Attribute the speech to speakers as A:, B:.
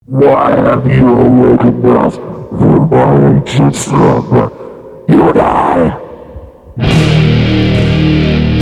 A: Why have you awoken us from my ancient slumber? You die!